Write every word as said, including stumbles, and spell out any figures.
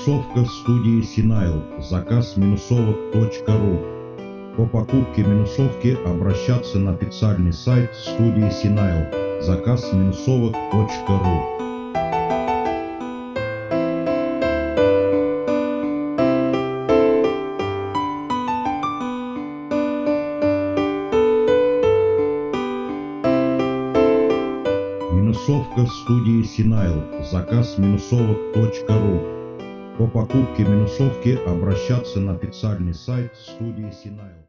Минусовка студии Синайл. Заказ минусовок точка ру. По покупке минусовки обращаться на официальный сайт студии Синайл. Заказ минусовок точка ру. Минусовка студии Синайл. Заказ минусовок точка ру. По покупке минусовки обращаться на официальный сайт студии Синайл.